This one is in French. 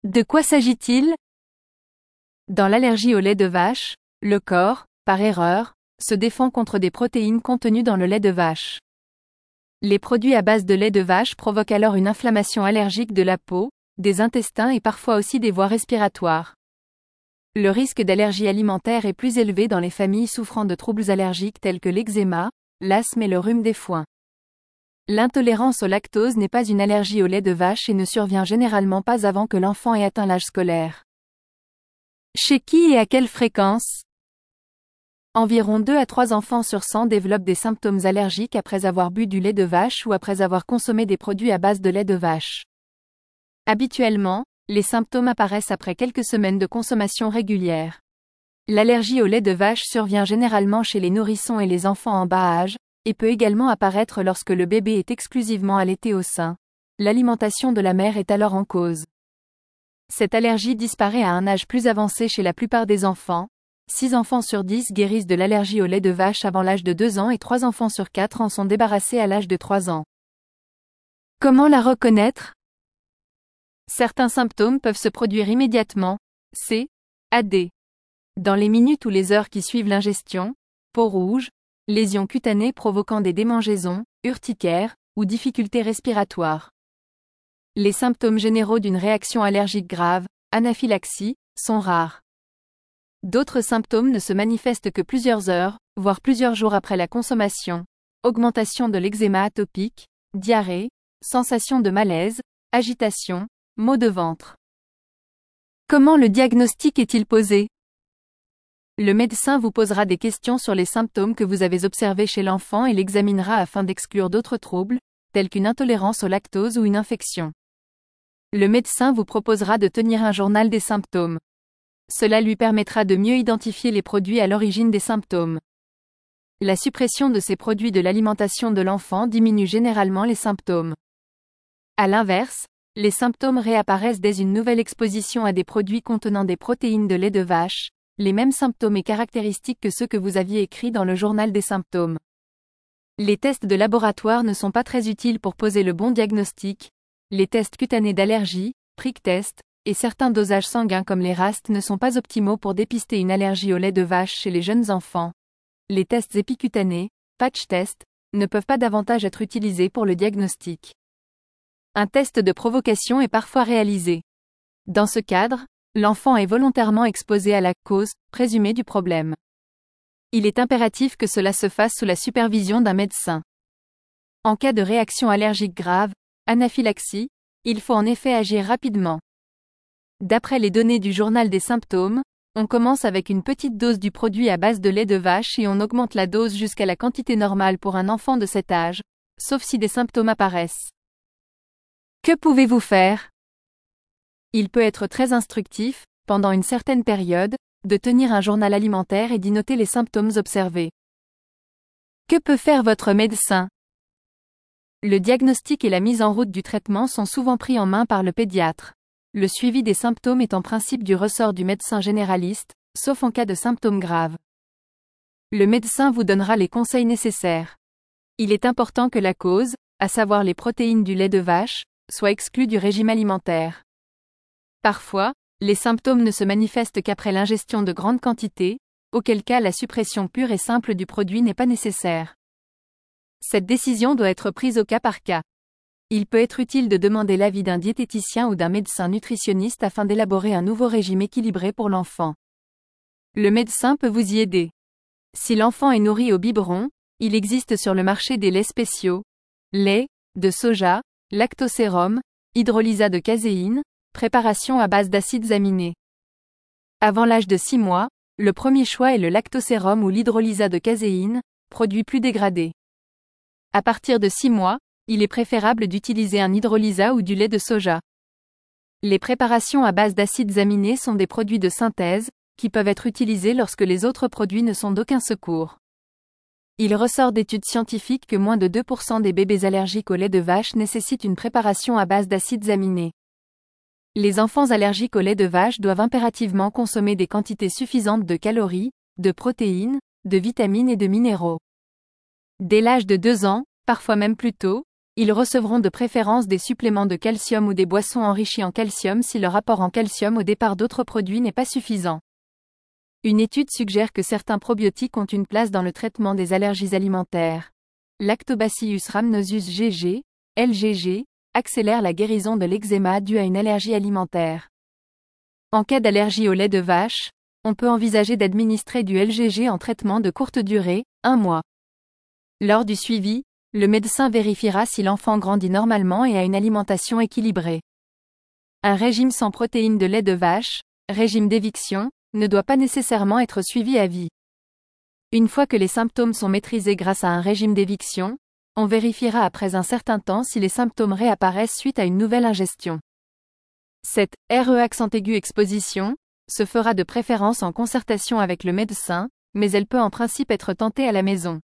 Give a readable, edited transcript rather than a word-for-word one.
De quoi s'agit-il? Dans l'allergie au lait de vache, le corps, par erreur, se défend contre des protéines contenues dans le lait de vache. Les produits à base de lait de vache provoquent alors une inflammation allergique de la peau, des intestins et parfois aussi des voies respiratoires. Le risque d'allergie alimentaire est plus élevé dans les familles souffrant de troubles allergiques tels que l'eczéma, l'asthme et le rhume des foins. L'intolérance au lactose n'est pas une allergie au lait de vache et ne survient généralement pas avant que l'enfant ait atteint l'âge scolaire. Chez qui et à quelle fréquence? Environ 2 à 3 enfants sur 100 développent des symptômes allergiques après avoir bu du lait de vache ou après avoir consommé des produits à base de lait de vache. Habituellement, les symptômes apparaissent après quelques semaines de consommation régulière. L'allergie au lait de vache survient généralement chez les nourrissons et les enfants en bas âge, et peut également apparaître lorsque le bébé est exclusivement allaité au sein. L'alimentation de la mère est alors en cause. Cette allergie disparaît à un âge plus avancé chez la plupart des enfants. 6 enfants sur 10 guérissent de l'allergie au lait de vache avant l'âge de 2 ans et 3 enfants sur 4 en sont débarrassés à l'âge de 3 ans. Comment la reconnaître? Certains symptômes peuvent se produire immédiatement, c.a.d. Dans les minutes ou les heures qui suivent l'ingestion, peau rouge, lésions cutanées provoquant des démangeaisons, urticaires, ou difficultés respiratoires. Les symptômes généraux d'une réaction allergique grave, anaphylaxie, sont rares. D'autres symptômes ne se manifestent que plusieurs heures, voire plusieurs jours après la consommation. Augmentation de l'eczéma atopique, diarrhée, sensation de malaise, agitation, maux de ventre. Comment le diagnostic est-il posé? Le médecin vous posera des questions sur les symptômes que vous avez observés chez l'enfant et l'examinera afin d'exclure d'autres troubles, tels qu'une intolérance au lactose ou une infection. Le médecin vous proposera de tenir un journal des symptômes. Cela lui permettra de mieux identifier les produits à l'origine des symptômes. La suppression de ces produits de l'alimentation de l'enfant diminue généralement les symptômes. À l'inverse, les symptômes réapparaissent dès une nouvelle exposition à des produits contenant des protéines de lait de vache, les mêmes symptômes et caractéristiques que ceux que vous aviez écrits dans le journal des symptômes. Les tests de laboratoire ne sont pas très utiles pour poser le bon diagnostic. Les tests cutanés d'allergie, prick test, et certains dosages sanguins comme les RAST ne sont pas optimaux pour dépister une allergie au lait de vache chez les jeunes enfants. Les tests épicutanés, patch test, ne peuvent pas davantage être utilisés pour le diagnostic. Un test de provocation est parfois réalisé. Dans ce cadre, l'enfant est volontairement exposé à la cause présumée du problème. Il est impératif que cela se fasse sous la supervision d'un médecin. En cas de réaction allergique grave, anaphylaxie, il faut en effet agir rapidement. D'après les données du journal des symptômes, on commence avec une petite dose du produit à base de lait de vache et on augmente la dose jusqu'à la quantité normale pour un enfant de cet âge, sauf si des symptômes apparaissent. Que pouvez-vous faire? Il peut être très instructif, pendant une certaine période, de tenir un journal alimentaire et d'y noter les symptômes observés. Que peut faire votre médecin? Le diagnostic et la mise en route du traitement sont souvent pris en main par le pédiatre. Le suivi des symptômes est en principe du ressort du médecin généraliste, sauf en cas de symptômes graves. Le médecin vous donnera les conseils nécessaires. Il est important que la cause, à savoir les protéines du lait de vache, soit exclue du régime alimentaire. Parfois, les symptômes ne se manifestent qu'après l'ingestion de grandes quantités, auquel cas la suppression pure et simple du produit n'est pas nécessaire. Cette décision doit être prise au cas par cas. Il peut être utile de demander l'avis d'un diététicien ou d'un médecin nutritionniste afin d'élaborer un nouveau régime équilibré pour l'enfant. Le médecin peut vous y aider. Si l'enfant est nourri au biberon, il existe sur le marché des laits spéciaux. Lait, de soja, lactosérum, hydrolysat de caséine, préparation à base d'acides aminés. Avant l'âge de 6 mois, le premier choix est le lactosérum ou l'hydrolysat de caséine, produit plus dégradé. À partir de 6 mois, il est préférable d'utiliser un hydrolysat ou du lait de soja. Les préparations à base d'acides aminés sont des produits de synthèse, qui peuvent être utilisés lorsque les autres produits ne sont d'aucun secours. Il ressort d'études scientifiques que moins de 2% des bébés allergiques au lait de vache nécessitent une préparation à base d'acides aminés. Les enfants allergiques au lait de vache doivent impérativement consommer des quantités suffisantes de calories, de protéines, de vitamines et de minéraux. Dès l'âge de 2 ans, parfois même plus tôt, Ils recevront de préférence des suppléments de calcium ou des boissons enrichies en calcium si leur apport en calcium au départ d'autres produits n'est pas suffisant. Une étude suggère que certains probiotiques ont une place dans le traitement des allergies alimentaires. Lactobacillus rhamnosus GG, LGG, accélère la guérison de l'eczéma dû à une allergie alimentaire. En cas d'allergie au lait de vache, on peut envisager d'administrer du LGG en traitement de courte durée, 1 mois. Lors du suivi, le médecin vérifiera si l'enfant grandit normalement et a une alimentation équilibrée. Un régime sans protéines de lait de vache, régime d'éviction, ne doit pas nécessairement être suivi à vie. Une fois que les symptômes sont maîtrisés grâce à un régime d'éviction, on vérifiera après un certain temps si les symptômes réapparaissent suite à une nouvelle ingestion. Cette accent aigu exposition se fera de préférence en concertation avec le médecin, mais elle peut en principe être tentée à la maison.